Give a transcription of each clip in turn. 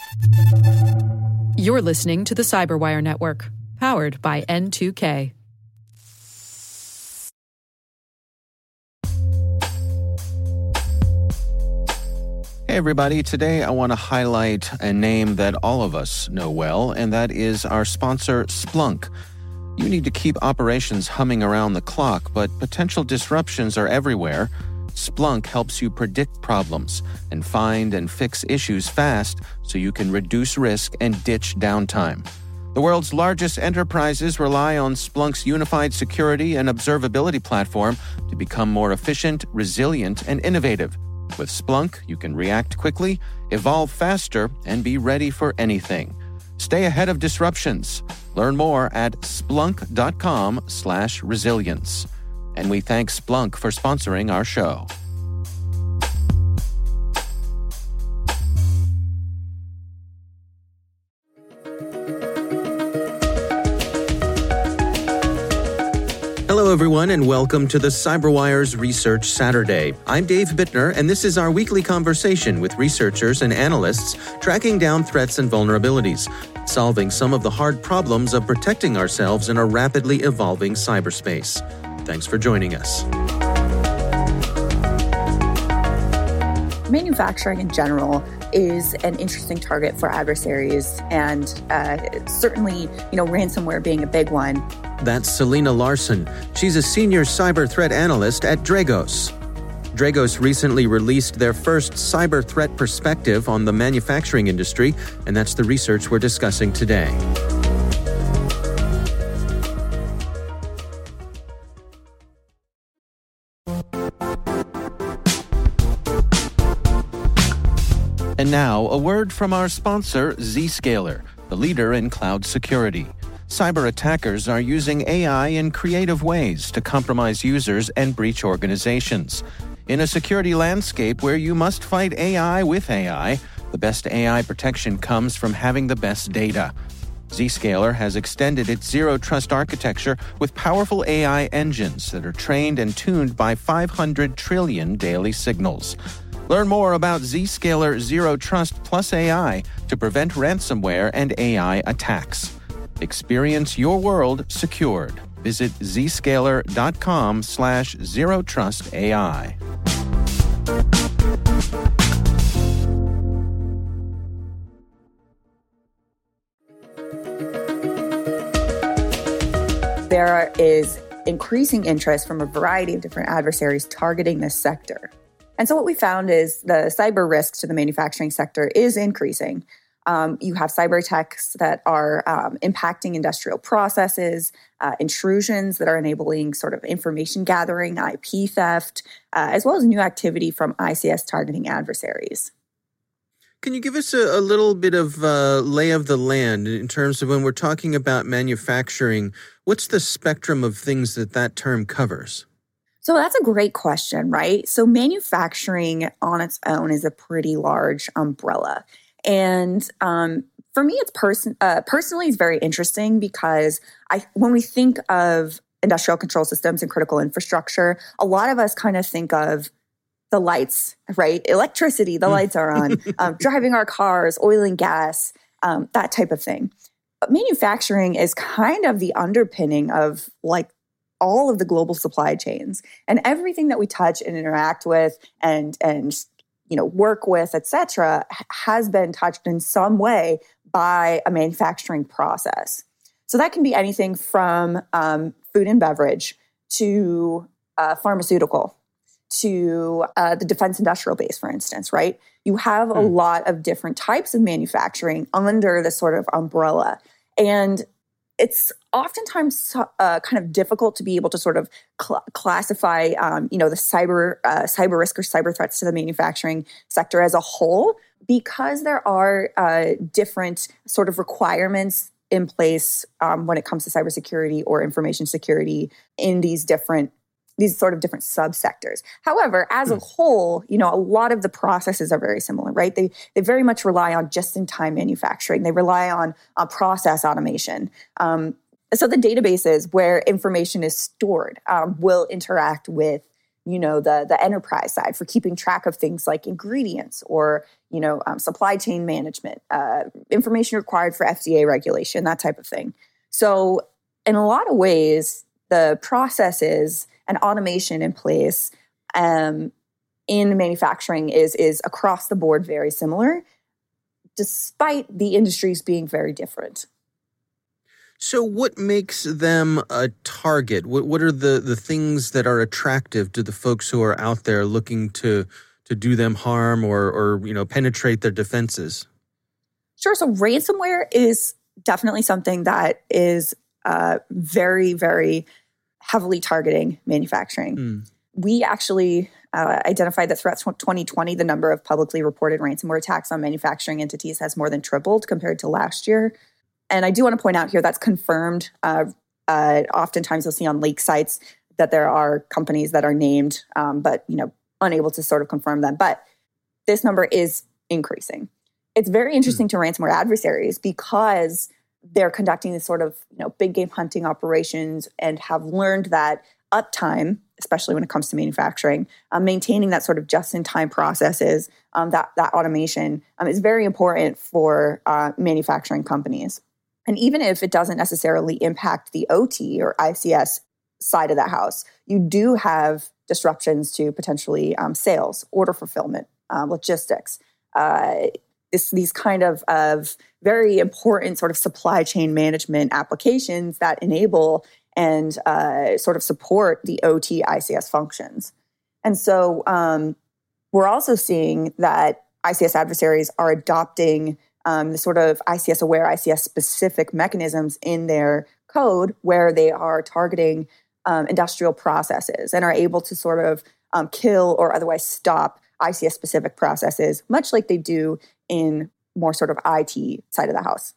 You're listening to the Cyberwire Network, powered by N2K. Hey everybody, today I want to highlight a name that all of us know well, and that is our sponsor, Splunk. You need to keep operations humming around the clock, but potential disruptions are everywhere. Splunk helps you predict problems and find and fix issues fast so you can reduce risk and ditch downtime. The world's largest enterprises rely on Splunk's unified security and observability platform to become more efficient, resilient, and innovative. With Splunk, you can react quickly, evolve faster, and be ready for anything. Stay ahead of disruptions. Learn more at splunk.com/resilience. And we thank Splunk for sponsoring our show. Hello, everyone, and welcome to the CyberWire's Research Saturday. I'm Dave Bittner, and this is our weekly conversation with researchers and analysts tracking down threats and vulnerabilities, solving some of the hard problems of protecting ourselves in a rapidly evolving cyberspace. Thanks for joining us. Manufacturing in general is an interesting target for adversaries, and certainly, ransomware being a big one. That's Selena Larson. She's a senior cyber threat analyst at Dragos. Dragos recently released their first cyber threat perspective on the manufacturing industry, and that's the research we're discussing today. And now, a word from our sponsor, Zscaler, the leader in cloud security. Cyber attackers are using AI in creative ways to compromise users and breach organizations. In a security landscape where you must fight AI with AI, the best AI protection comes from having the best data. Zscaler has extended its Zero Trust architecture with powerful AI engines that are trained and tuned by 500 trillion daily signals. Learn more about Zscaler Zero Trust Plus AI to prevent ransomware and AI attacks. Experience your world secured. Visit zscaler.com/zerotrustai. There is increasing interest from a variety of different adversaries targeting this sector. And so what we found is the cyber risk to the manufacturing sector is increasing. You have cyber attacks that are impacting industrial processes, intrusions that are enabling sort of information gathering, IP theft, as well as new activity from ICS targeting adversaries. Can you give us a little bit of lay of the land in terms of when we're talking about manufacturing? What's the spectrum of things that term covers? So that's a great question, right? So manufacturing on its own is a pretty large umbrella. And for me, it's personally, it's very interesting because when we think of industrial control systems and critical infrastructure, a lot of us kind of think of the lights, right? Electricity, the lights are on, driving our cars, oil and gas, that type of thing. But manufacturing is kind of the underpinning of like all of the global supply chains, and everything that we touch and interact with and work with, et cetera, has been touched in some way by a manufacturing process. So that can be anything from food and beverage to pharmaceutical to the defense industrial base, for instance, right? You have a lot of different types of manufacturing under this sort of umbrella. And it's oftentimes kind of difficult to be able to sort of classify, the cyber risk or cyber threats to the manufacturing sector as a whole, because there are different sort of requirements in place when it comes to cybersecurity or information security in these sort of different subsectors. However, as a whole, a lot of the processes are very similar, right? They very much rely on just-in-time manufacturing. They rely on process automation. So the databases where information is stored will interact with the enterprise side for keeping track of things like ingredients or, supply chain management, information required for FDA regulation, that type of thing. So in a lot of ways, the processes and automation in place in manufacturing is across the board very similar, despite the industries being very different. So what makes them a target? What are the things that are attractive to the folks who are out there looking to do them harm or penetrate their defenses? Sure. So ransomware is definitely something that is very, very heavily targeting manufacturing. We actually identified that throughout 2020, the number of publicly reported ransomware attacks on manufacturing entities has more than tripled compared to last year. And I do want to point out here that's confirmed. Oftentimes you'll see on leak sites that there are companies that are named, but unable to sort of confirm them. But this number is increasing. It's very interesting to ransomware adversaries because they're conducting this sort of big game hunting operations and have learned that uptime, especially when it comes to manufacturing, maintaining that sort of just-in-time processes, that automation is very important for manufacturing companies. And even if it doesn't necessarily impact the OT or ICS side of that house, you do have disruptions to potentially sales, order fulfillment, logistics, these kind of very important sort of supply chain management applications that enable and sort of support the OT ICS functions. And so we're also seeing that ICS adversaries are adopting the sort of ICS aware, ICS specific mechanisms in their code where they are targeting industrial processes and are able to sort of kill or otherwise stop ICS specific processes, much like they do in more sort of IT side of the house.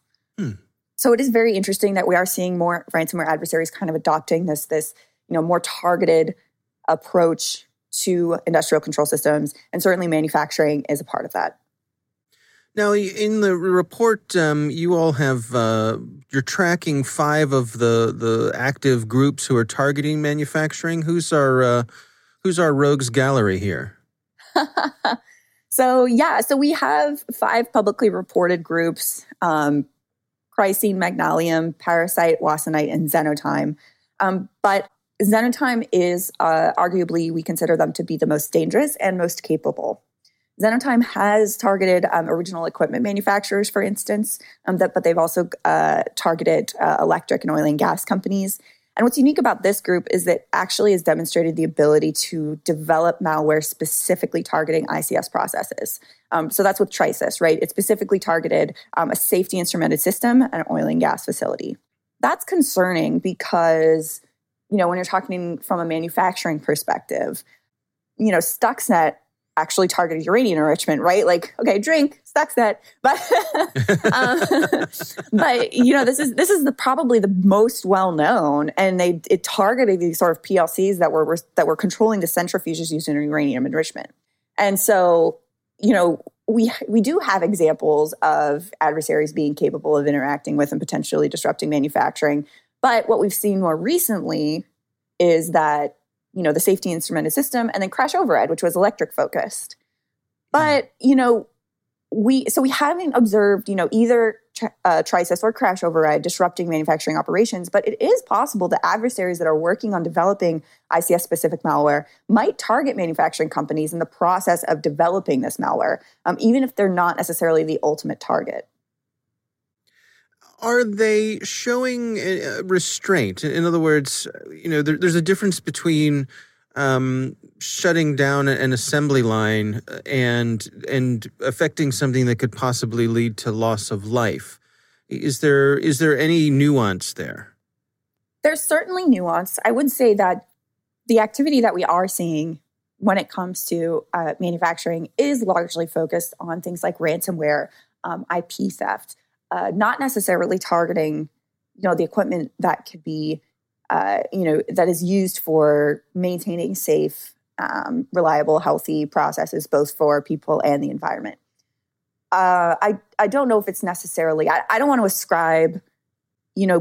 So it is very interesting that we are seeing more ransomware adversaries kind of adopting this more targeted approach to industrial control systems, and certainly manufacturing is a part of that. Now, in the report, you all have you're tracking 5 of the active groups who are targeting manufacturing. Who's our rogues gallery here? So we have 5 publicly reported groups: Chrysene, Magnalium, Parasite, Wassenite, and Xenotime. But Xenotime is arguably, we consider them to be the most dangerous and most capable. Xenotime has targeted original equipment manufacturers, for instance, but they've also targeted electric and oil and gas companies. And what's unique about this group is that actually has demonstrated the ability to develop malware specifically targeting ICS processes. So that's with Trisis, right? It specifically targeted a safety instrumented system and an oil and gas facility. That's concerning because, when you're talking from a manufacturing perspective, Stuxnet actually targeted uranium enrichment, right? Like, okay, drink Stuxnet, but this is probably the most well known, and it targeted these sort of PLCs that were controlling the centrifuges used in uranium enrichment. And so, we do have examples of adversaries being capable of interacting with and potentially disrupting manufacturing. But what we've seen more recently is that the safety instrumented system, and then crash override, which was electric focused. But, we haven't observed, either Trisis or crash override disrupting manufacturing operations, but it is possible that adversaries that are working on developing ICS specific malware might target manufacturing companies in the process of developing this malware, even if they're not necessarily the ultimate target. Are they showing restraint? In other words, there's a difference between shutting down an assembly line and affecting something that could possibly lead to loss of life. Is there any nuance there? There's certainly nuance. I would say that the activity that we are seeing when it comes to manufacturing is largely focused on things like ransomware, IP theft. Not necessarily targeting, the equipment that could be, that is used for maintaining safe, reliable, healthy processes, both for people and the environment. I don't know if it's necessarily, I don't want to ascribe,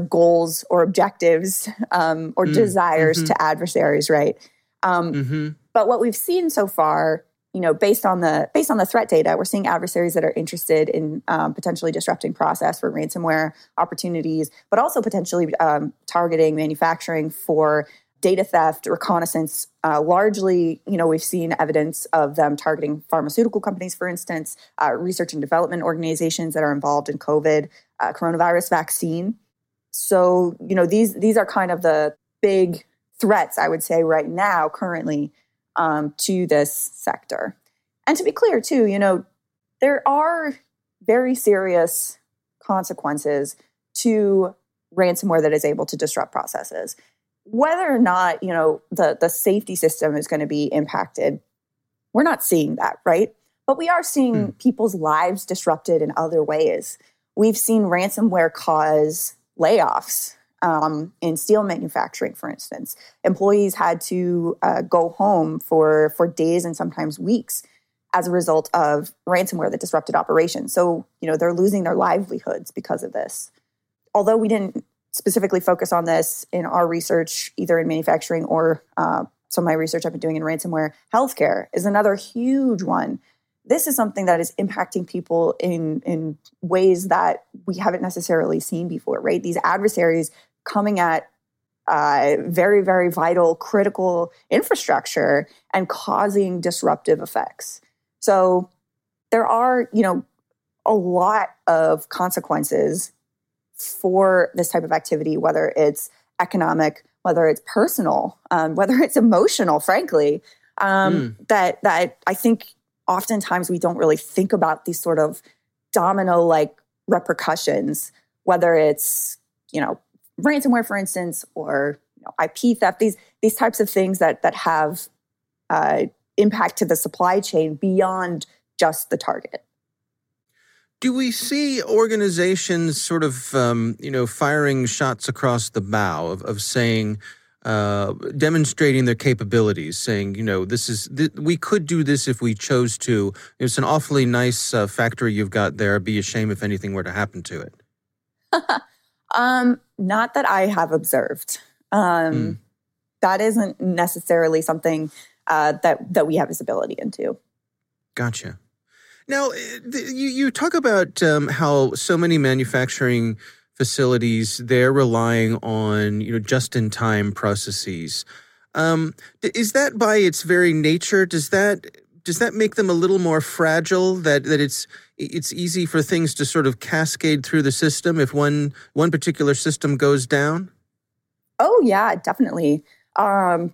goals or objectives or desires to adversaries, right? But what we've seen so far, based on the threat data, we're seeing adversaries that are interested in potentially disrupting process for ransomware opportunities, but also potentially targeting manufacturing for data theft, reconnaissance. Largely, we've seen evidence of them targeting pharmaceutical companies, for instance, research and development organizations that are involved in COVID, coronavirus vaccine. So, these are kind of the big threats, I would say, right now, currently, to this sector. And to be clear, too, there are very serious consequences to ransomware that is able to disrupt processes. Whether or not, the safety system is going to be impacted, we're not seeing that, right? But we are seeing people's lives disrupted in other ways. We've seen ransomware cause layoffs in steel manufacturing, for instance. Employees had to go home for days and sometimes weeks as a result of ransomware that disrupted operations. So, they're losing their livelihoods because of this. Although we didn't specifically focus on this in our research, either in manufacturing or some of my research I've been doing in ransomware, healthcare is another huge one. This is something that is impacting people in ways that we haven't necessarily seen before, right? These adversaries coming at very, very vital, critical infrastructure and causing disruptive effects. So there are, a lot of consequences for this type of activity, whether it's economic, whether it's personal, whether it's emotional, frankly, that I think oftentimes we don't really think about these sort of domino-like repercussions, whether it's, ransomware, for instance, or IP theft, these types of things that have impact to the supply chain beyond just the target. Do we see organizations sort of, firing shots across the bow of saying, demonstrating their capabilities, saying, we could do this if we chose to. It's an awfully nice factory you've got there. It'd be a shame if anything were to happen to it. Not that I have observed. That isn't necessarily something that we have visibility into. Gotcha. Now, you talk about how so many manufacturing facilities, they're relying on, just-in-time processes. Is that by its very nature? Does that make them a little more fragile? That it's easy for things to sort of cascade through the system if one particular system goes down? Oh yeah, definitely. And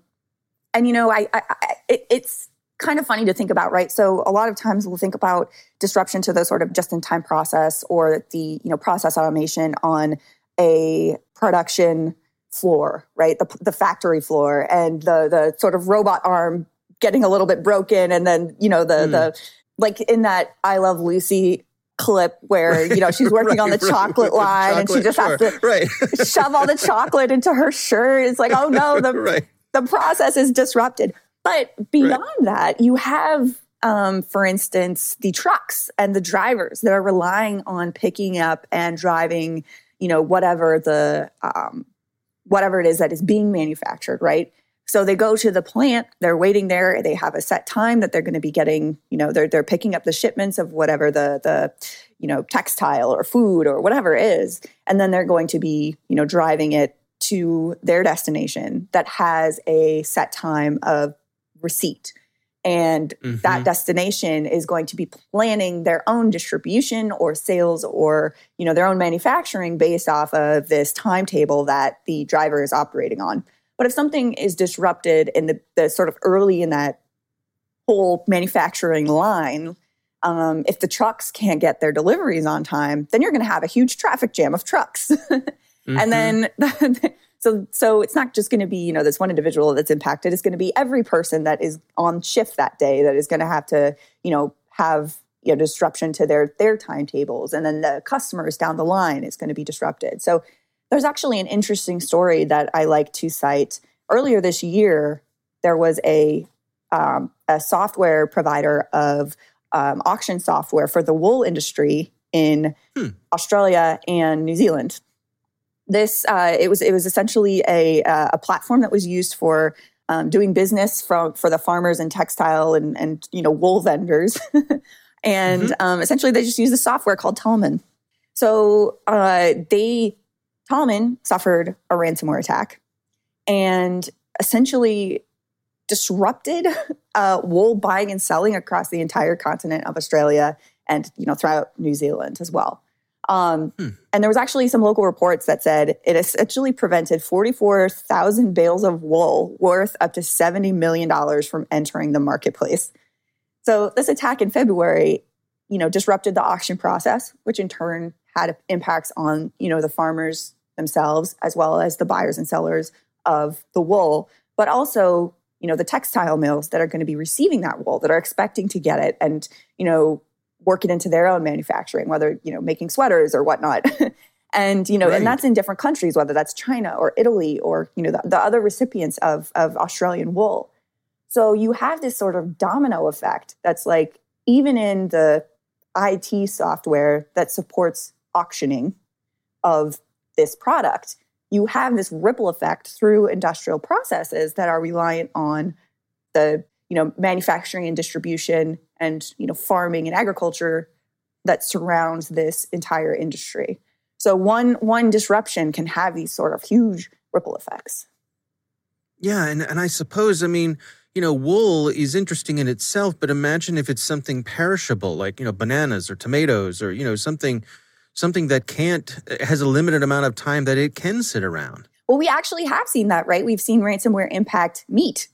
it's kind of funny to think about, right? So a lot of times we'll think about disruption to the sort of just-in-time process or the process automation on a production floor, right? The factory floor, and the sort of robot arm getting a little bit broken, and then the like in that I Love Lucy clip where she's working on the chocolate line and she just has to shove all the chocolate into her shirt. It's like, oh no, the process is disrupted. But beyond that, you have, for instance, the trucks and the drivers that are relying on picking up and driving, whatever it is that is being manufactured, right? So they go to the plant, they're waiting there, they have a set time that they're going to be getting, they're picking up the shipments of whatever the textile or food or whatever it is, and then they're going to be, driving it to their destination that has a set time of receipt. And that destination is going to be planning their own distribution or sales or, their own manufacturing based off of this timetable that the driver is operating on. But if something is disrupted in the sort of early in that whole manufacturing line, if the trucks can't get their deliveries on time, then you're going to have a huge traffic jam of trucks. And then So it's not just going to be, this one individual that's impacted. It's going to be every person that is on shift that day that is going to have to, have disruption to their timetables. And then the customers down the line is going to be disrupted. So there's actually an interesting story that I like to cite. Earlier this year, there was a software provider of auction software for the wool industry in Australia and New Zealand. This it was essentially a platform that was used for doing business for the farmers and textile and wool vendors. And essentially they just use a software called Talman. So Talman suffered a ransomware attack and essentially disrupted wool buying and selling across the entire continent of Australia and throughout New Zealand as well. And there was actually some local reports that said it essentially prevented 44,000 bales of wool worth up to $70 million from entering the marketplace. So this attack in February, disrupted the auction process, which in turn had impacts on, the farmers themselves, as well as the buyers and sellers of the wool, but also, the textile mills that are going to be receiving that wool, that are expecting to get it and, work it into their own manufacturing, whether, making sweaters or whatnot. And, right. And that's in different countries, whether that's China or Italy or, the other recipients of Australian wool. So you have this sort of domino effect that's like, even in the IT software that supports auctioning of this product, you have this ripple effect through industrial processes that are reliant on the, manufacturing and distribution and, farming and agriculture that surrounds this entire industry. So one disruption can have these sort of huge ripple effects. Yeah, and I suppose, wool is interesting in itself, but imagine if it's something perishable, like, bananas or tomatoes or, something that has a limited amount of time that it can sit around. Well, we actually have seen that, right? We've seen ransomware impact meat.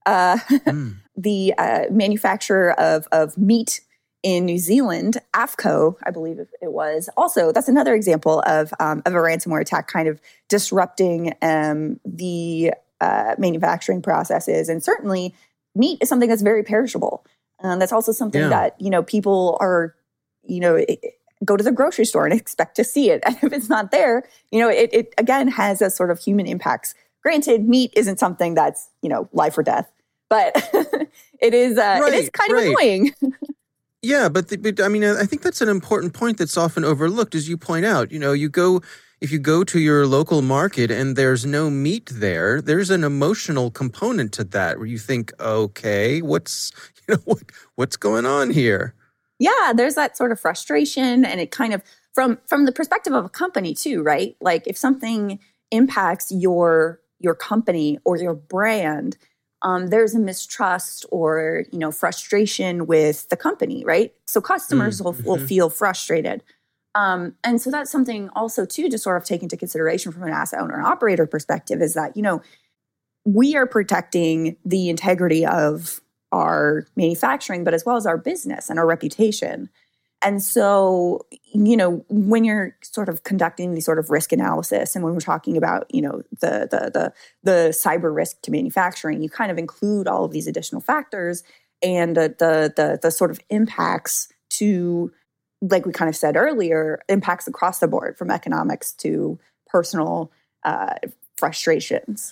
The manufacturer of meat in New Zealand, AFCO, I believe it was. Also, that's another example of a ransomware attack kind of disrupting the manufacturing processes. And certainly meat is something that's very perishable. That's also something that, people are, go to the grocery store and expect to see it. And if it's not there, it again has a sort of human impacts. Granted, meat isn't something that's, life or death, but it is kind of annoying. Yeah, but I think that's an important point that's often overlooked, as you point out. If you go to your local market and there's no meat there, there's an emotional component to that where you think, okay, what's going on here? Yeah, there's that sort of frustration, and it kind of from the perspective of a company too, right? Like if something impacts your company or your brand, there's a mistrust or frustration with the company, right? So customers will feel frustrated. And so that's something also too to sort of take into consideration from an asset owner and operator perspective is that, we are protecting the integrity of our manufacturing, but as well as our business and our reputation. And so, when you're sort of conducting the sort of risk analysis and when we're talking about, the cyber risk to manufacturing, you kind of include all of these additional factors and the sort of impacts to, like we kind of said earlier, impacts across the board from economics to personal frustrations.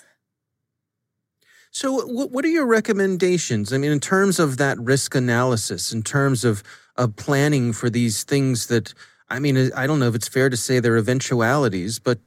So what are your recommendations? In terms of that risk analysis, in terms of planning for these things that, I don't know if it's fair to say they're eventualities, but,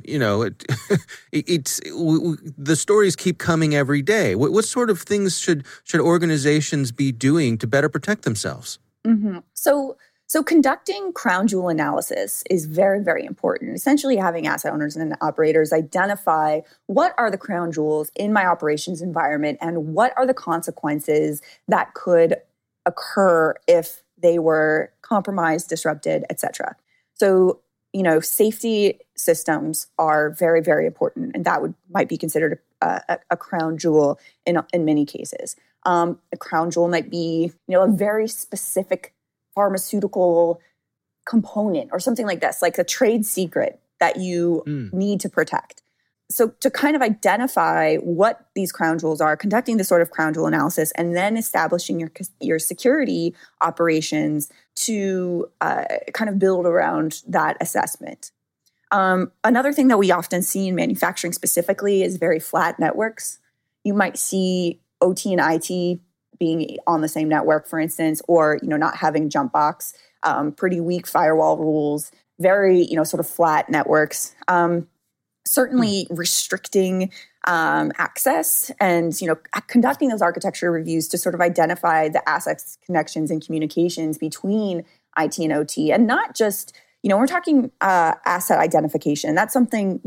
it's the stories keep coming every day. What sort of things should organizations be doing to better protect themselves? Mm-hmm. So conducting crown jewel analysis is very, very important. Essentially having asset owners and operators identify what are the crown jewels in my operations environment and what are the consequences that could occur if they were compromised, disrupted, et cetera. So, safety systems are very, very important, and that might be considered a crown jewel in many cases. A crown jewel might be, a very specific pharmaceutical component or something like this, like a trade secret that you need to protect. So to kind of identify what these crown jewels are, conducting this sort of crown jewel analysis, and then establishing your security operations to kind of build around that assessment. Another thing that we often see in manufacturing specifically is very flat networks. You might see OT and IT being on the same network, for instance, or not having jump box, pretty weak firewall rules, very sort of flat networks. Certainly restricting access and, conducting those architecture reviews to sort of identify the assets, connections, and communications between IT and OT. And not just, we're talking asset identification. That's something,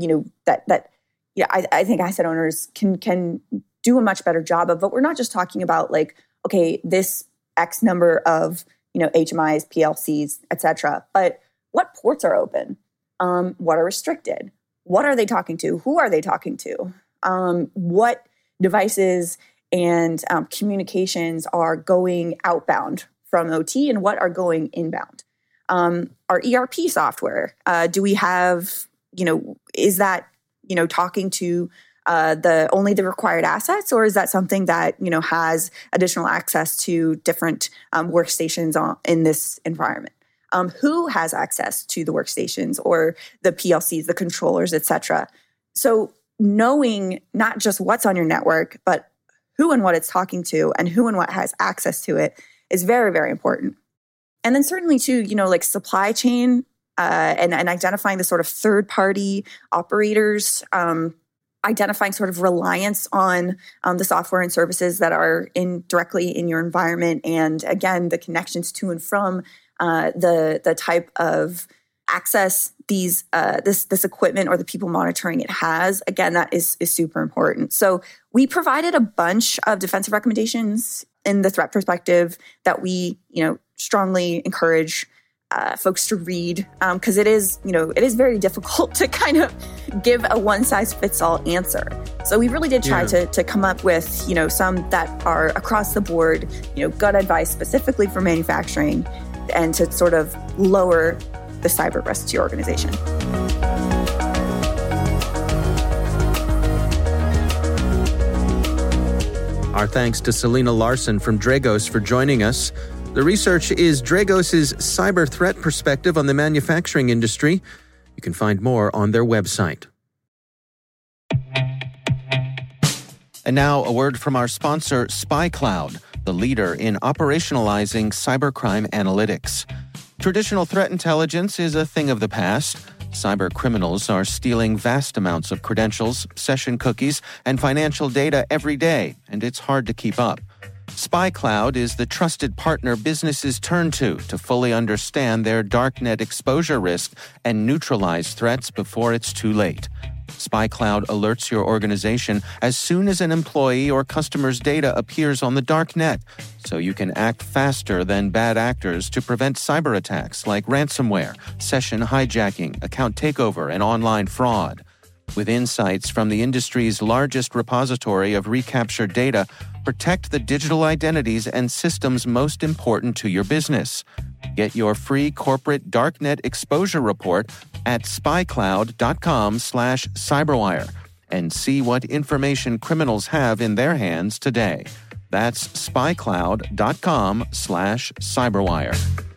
I think asset owners can do a much better job of. But we're not just talking about this X number of, HMIs, PLCs, et cetera. But what ports are open? What are restricted? What are they talking to? Who are they talking to? What devices and communications are going outbound from OT and what are going inbound? Our ERP software, do we have, is that, talking to only the required assets, or is that something that, has additional access to different workstations in this environment? Who has access to the workstations or the PLCs, the controllers, et cetera? So knowing not just what's on your network, but who and what it's talking to and who and what has access to it is very, very important. And then certainly too, supply chain and identifying the sort of third-party operators, identifying sort of reliance on the software and services that are directly in your environment. And again, the connections to and from the type of access this equipment or the people monitoring it has. Again, that is super important. So we provided a bunch of defensive recommendations in the threat perspective that we, strongly encourage folks to read, because it is very difficult to kind of give a one-size-fits-all answer. So we really did try to come up with, some that are across the board, good advice specifically for manufacturing and to sort of lower the cyber risk to your organization. Our thanks to Selena Larson from Dragos for joining us. The research is Dragos' cyber threat perspective on the manufacturing industry. You can find more on their website. And now a word from our sponsor, SpyCloud, the leader in operationalizing cybercrime analytics. Traditional threat intelligence is a thing of the past. Cyber criminals are stealing vast amounts of credentials, session cookies, and financial data every day, and it's hard to keep up. SpyCloud is the trusted partner businesses turn to fully understand their darknet exposure risk and neutralize threats before it's too late. SpyCloud alerts your organization as soon as an employee or customer's data appears on the darknet, so you can act faster than bad actors to prevent cyber attacks like ransomware, session hijacking, account takeover, and online fraud. With insights from the industry's largest repository of recaptured data, protect the digital identities and systems most important to your business. Get your free corporate darknet exposure report at spycloud.com/cyberwire and see what information criminals have in their hands today. That's spycloud.com/cyberwire.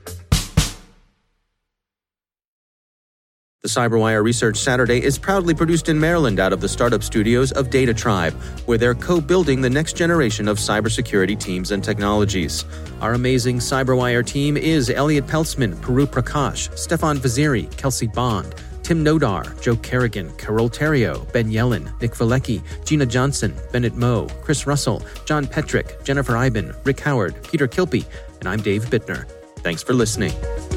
The CyberWire Research Saturday is proudly produced in Maryland out of the startup studios of Data Tribe, where they're co-building the next generation of cybersecurity teams and technologies. Our amazing CyberWire team is Elliot Peltzman, Puru Prakash, Stefan Vaziri, Kelsey Bond, Tim Nodar, Joe Kerrigan, Carol Terrio, Ben Yellen, Nick Valecki, Gina Johnson, Bennett Moe, Chris Russell, John Petrick, Jennifer Iben, Rick Howard, Peter Kilpie, and I'm Dave Bittner. Thanks for listening.